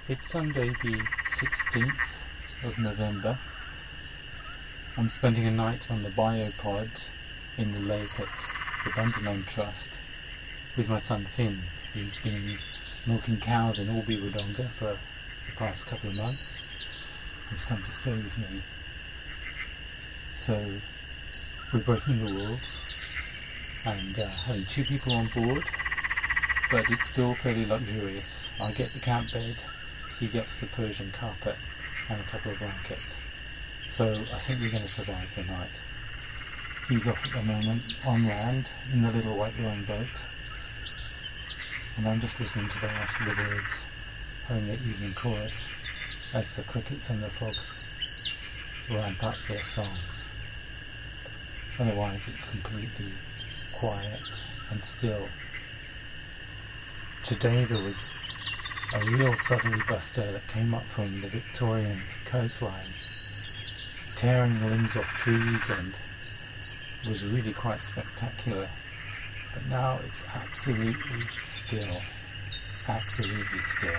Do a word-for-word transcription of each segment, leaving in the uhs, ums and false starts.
It's Sunday the sixteenth of November. I'm spending a night on the biopod in the lake at the Bundanon Trust with my son Finn. He's been milking cows in Alby Wodonga for the past couple of months. He's come to stay with me. So we're breaking the rules and uh, having two people on board, but it's still fairly luxurious. I get the camp bed, he gets the Persian carpet and a couple of blankets. So I think we're going to survive the night. He's off at the moment on land in the little white rowing boat, and I'm just listening to the last of the birds having their evening chorus as the crickets and the frogs ramp up their songs. Otherwise it's completely quiet and still. Today there was a real southerly buster that came up from the Victorian coastline, tearing the limbs off trees, and was really quite spectacular. But now it's absolutely still. Absolutely still.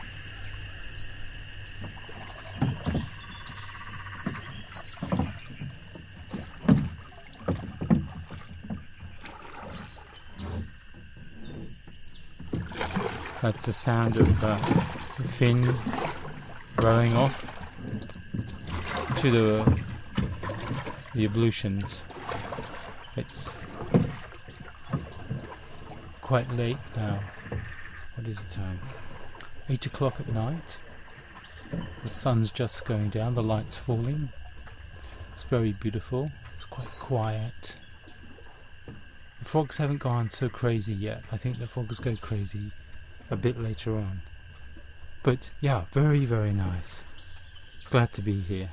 That's the sound of uh, Finn rowing off to the the ablutions. It's quite late now. What is the time? Eight o'clock at night. The sun's just going down, the light's falling. It's very beautiful. It's quite quiet. The frogs haven't gone so crazy yet. I think the frogs go crazy a bit later on. But yeah, very, very nice. Glad to be here.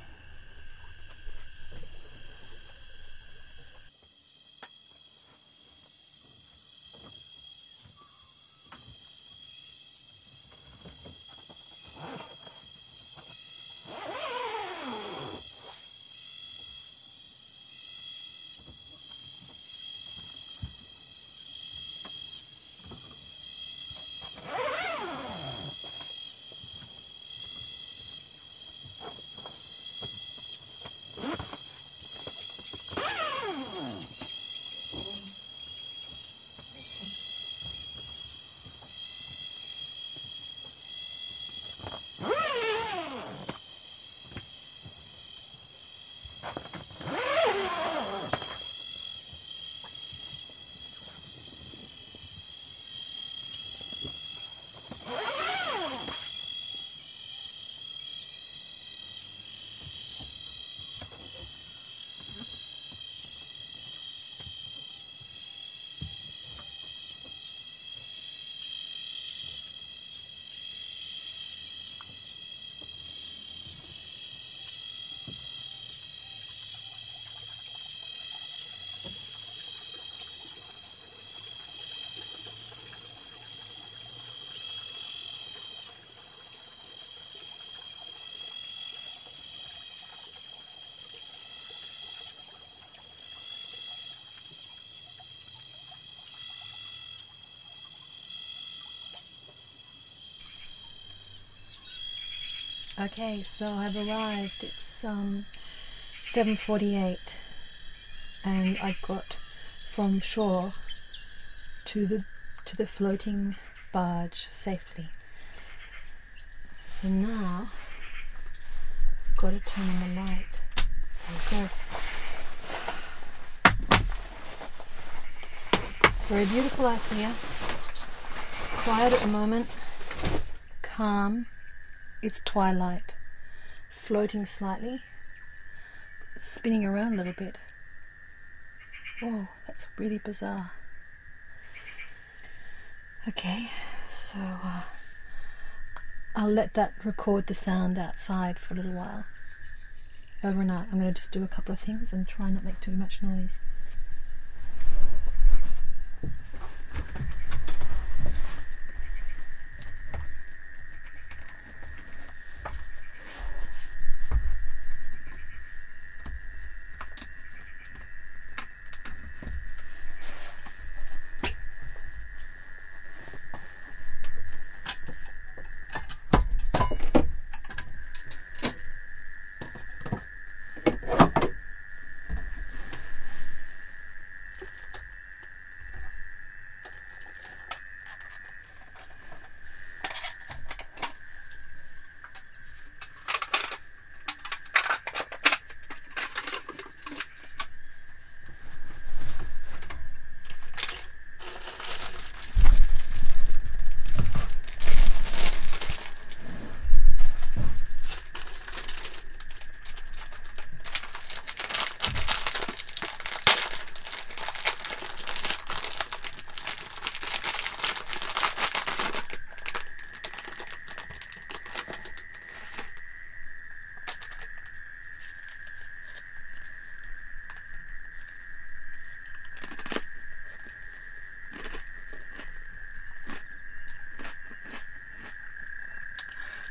Okay, so I've arrived. It's um, seven forty-eight and I got from shore to the to the floating barge safely. So now I've got to turn on the light. There we go. It's very beautiful out here. Quiet at the moment. Calm. It's twilight, floating slightly, spinning around a little bit. Whoa, that's really bizarre. Okay, so uh, I'll let that record the sound outside for a little while. Overnight, I'm going to just do a couple of things and try not make too much noise.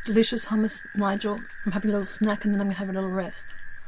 Delicious hummus, Nigel. I'm having a little snack and then I'm going to have a little rest.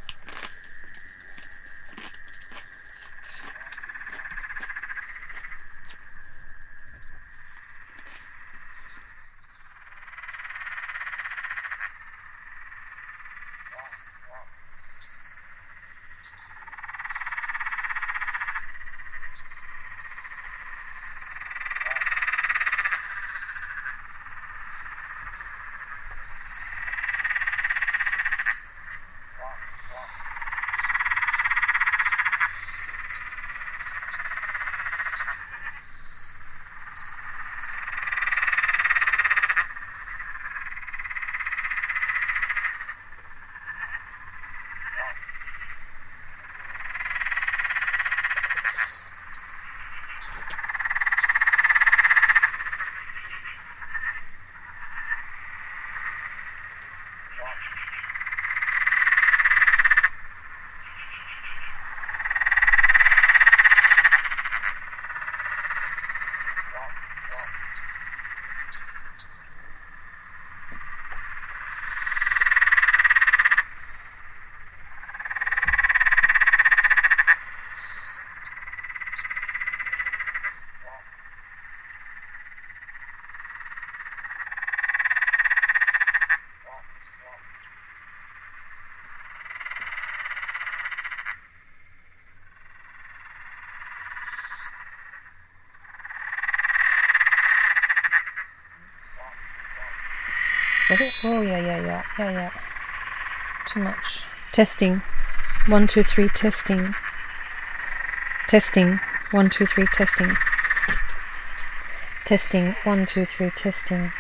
Is that it? Oh, yeah, yeah, yeah, yeah, yeah. Too much. Testing. One, two, three, testing. Testing. One, two, three, testing. Testing. One, two, three, testing.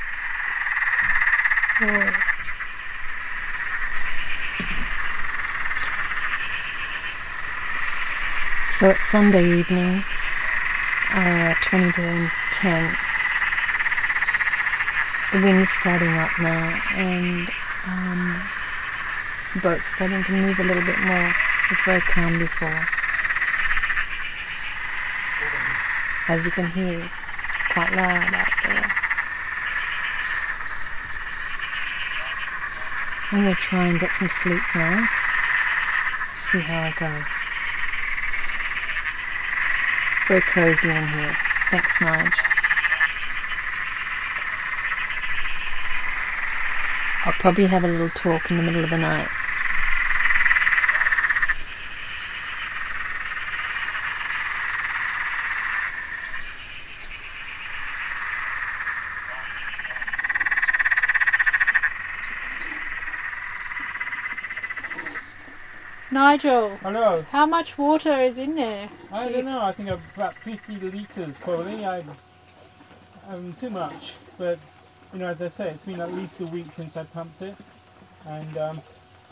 Oh. So it's Sunday evening, uh, twenty to ten. The wind's starting up now, and um, the boat's starting to move a little bit more. It was very calm before. As you can hear, it's quite loud out there. I'm going to try and get some sleep now. See how I go. Very cozy in here. Thanks, Nige. I'll probably have a little talk in the middle of the night. Nigel, Hello. how much water is in there? I don't know. I think about fifty litres probably. I, um, too much, but you know, as I say, it's been at least a week since I pumped it, and um,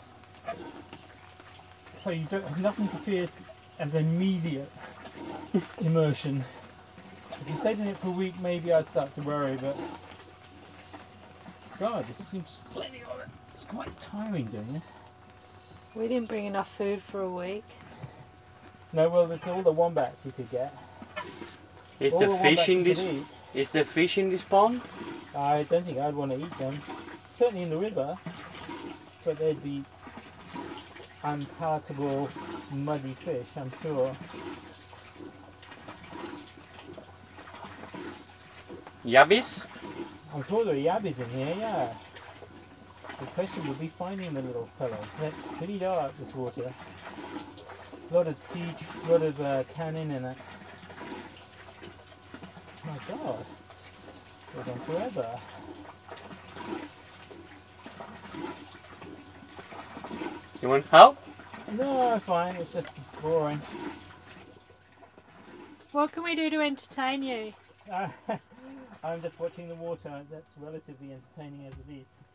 so you don't have nothing to fear as immediate immersion. If you stayed in it for a week, maybe I'd start to worry, but God, there seems plenty of it. It's quite tiring doing this. We didn't bring enough food for a week. No, well, there's all the wombats you could get. Is All the the fish wombats in you this? could eat. Is the fish in this pond? I don't think I'd want to eat them. Certainly in the river, but they'd be unpalatable, muddy fish, I'm sure. Yabbies? I'm sure there are yabbies in here, yeah. The question would be finding the little fellows. It's pretty dark, this water. A lot of teach, a lot of uh, tannin in it. My God. Goes on forever. You want help? No, I'm fine. It's just boring. What can we do to entertain you? I'm just watching the water. That's relatively entertaining as it is.